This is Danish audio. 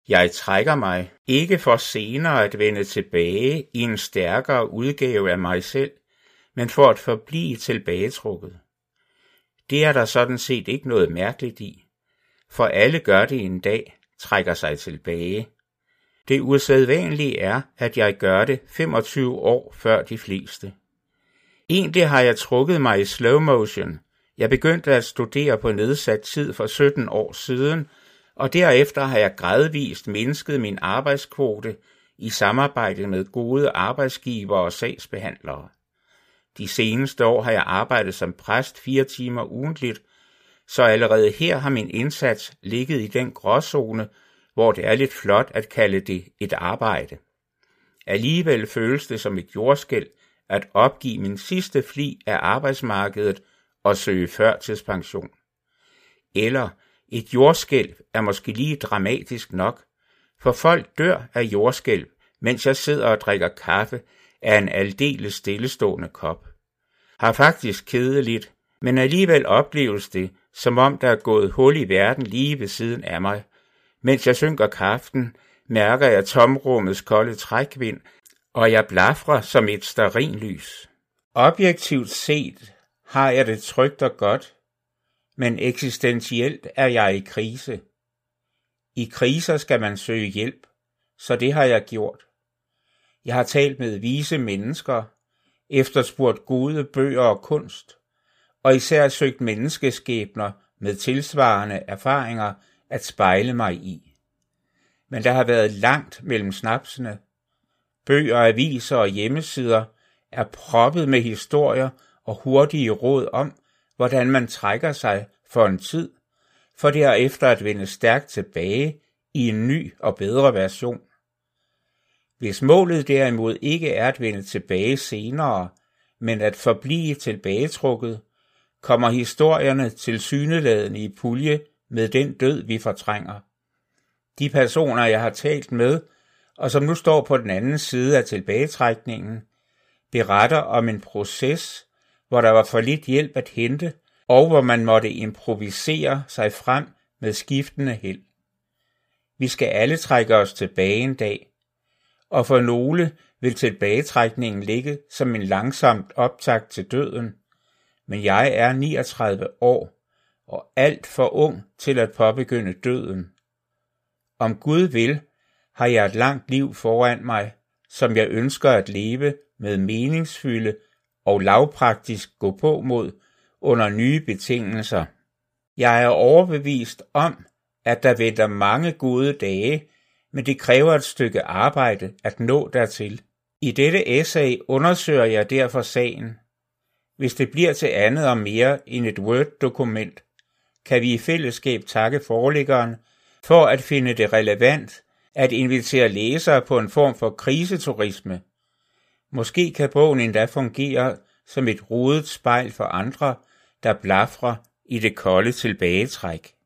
Jeg trækker mig, ikke for senere at vende tilbage i en stærkere udgave af mig selv, men for at forblive tilbagetrukket. Det er der sådan set ikke noget mærkeligt i, for alle gør det en dag, trækker sig tilbage. Det usædvanlige er, at jeg gør det 25 år før de fleste. Egentlig har jeg trukket mig i slow motion. Jeg begyndte at studere på nedsat tid for 17 år siden, og derefter har jeg gradvist mindsket min arbejdskvote i samarbejde med gode arbejdsgivere og sagsbehandlere. De seneste år har jeg arbejdet som præst 4 timer ugentligt, så allerede her har min indsats ligget i den gråzone, hvor det er lidt flot at kalde det et arbejde. Alligevel føles det som et jordskælv at opgive min sidste fli af arbejdsmarkedet og søge førtidspension. Eller et jordskælv er måske lige dramatisk nok, for folk dør af jordskælv, mens jeg sidder og drikker kaffe af en aldeles stillestående kop. Har faktisk kedeligt, men alligevel opleves det, som om der er gået hul i verden lige ved siden af mig. Mens jeg synker kaffen, mærker jeg tomrummets kolde trækvind, og jeg blafrer som et stearinlys. Objektivt set har jeg det trygt og godt, men eksistentielt er jeg i krise. I kriser skal man søge hjælp, så det har jeg gjort. Jeg har talt med vise mennesker, efterspurgt gode bøger og kunst, og især søgt menneskeskæbner med tilsvarende erfaringer at spejle mig i. Men der har været langt mellem snapsene. Bøger, aviser og hjemmesider er proppet med historier og hurtige råd om, hvordan man trækker sig for en tid, for derefter at vende stærkt tilbage i en ny og bedre version. Hvis målet derimod ikke er at vende tilbage senere, men at forblive tilbagetrukket, kommer historierne tilsyneladende i pulje med den død, vi fortrænger. De personer, jeg har talt med, og som nu står på den anden side af tilbagetrækningen, beretter om en proces, hvor der var for lidt hjælp at hente, og hvor man måtte improvisere sig frem med skiftende held. Vi skal alle trække os tilbage en dag, og for nogle vil tilbagetrækningen ligge som en langsomt optakt til døden, men jeg er 39 år og alt for ung til at påbegynde døden. Om Gud vil, har jeg et langt liv foran mig, som jeg ønsker at leve med meningsfylde og lavpraktisk gå på mod under nye betingelser. Jeg er overbevist om, at der venter mange gode dage, men det kræver et stykke arbejde at nå dertil. I dette essay undersøger jeg derfor sagen. Hvis det bliver til andet og mere end et Word-dokument, kan vi i fællesskab takke forlæggeren for at finde det relevant at invitere læsere på en form for kriseturisme. Måske kan bogen endda fungere som et rodet spejl for andre, der blafrer i det kolde tilbagetræk.